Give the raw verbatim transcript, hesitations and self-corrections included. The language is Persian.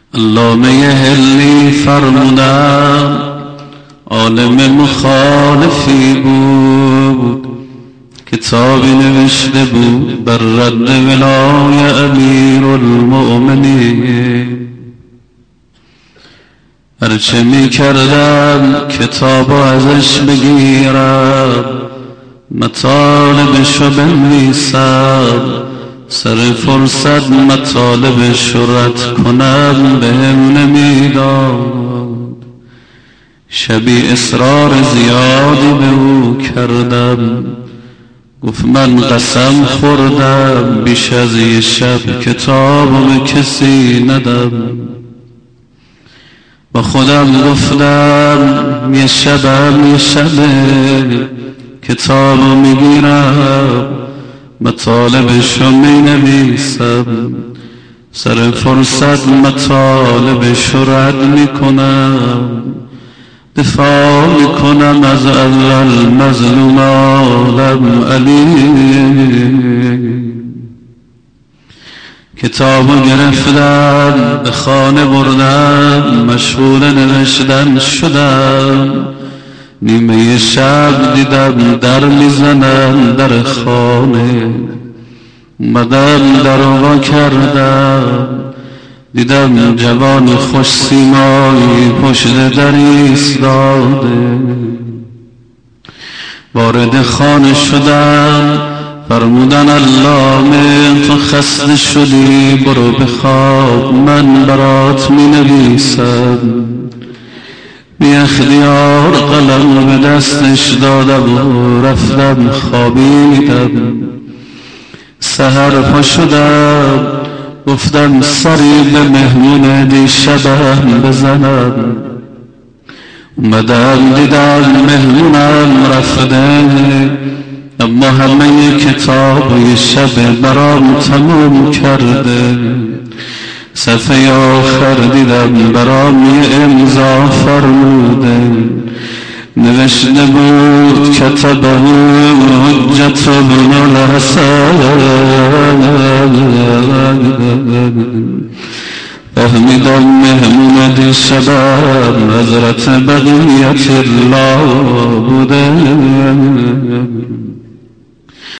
علامه حلی فرمودن عالم مخالفی بود، کتابی نوشته بود بر رد ولای امیر المؤمنین. هرچه می کردم کتابو ازش بگیرم، مطالبشو بنویسم، سر فرصت مطالبش رد کنم بهم نمیداد. شبی اصرار زیادی به او کردم، گفت من قسم خوردم بیش از یه شب کتابو به کسی ندم. با خودم گفتم یه شبم یه شبه، کتابو میگیرم مطالبشو می نویسم، سر فرصت مطالبشو رد میکنم، دفاع میکنم از اول مظلوم عالم علی. کتابو گرفتم به خانه بردم، مشغول نوشتن شدم. نیمه شب دیدم در میزنم در خانه، اومدم در وا کردم، دیدم جوان خوش سیمایی پشت در ایستاده. وارد خانه شدم، فرمودن علامه تو خسته شدی برو بخواب، من برات می نویسم. بی اختیار قلم به دستش دادم و رفتم خوابیدم. سحر پا شدم گفتم سری به مهمون دیشبم بزنم. اومدم دیدم مهمونم رفته، اما همه کتاب یه شب برام تموم کرده. صفحه آخر دیدم برام یه امضا فرموده، نوشته بود کتبه حجت بن الحسن. فهمیدم مهمون دیشبم حضرت بقیت الله بوده.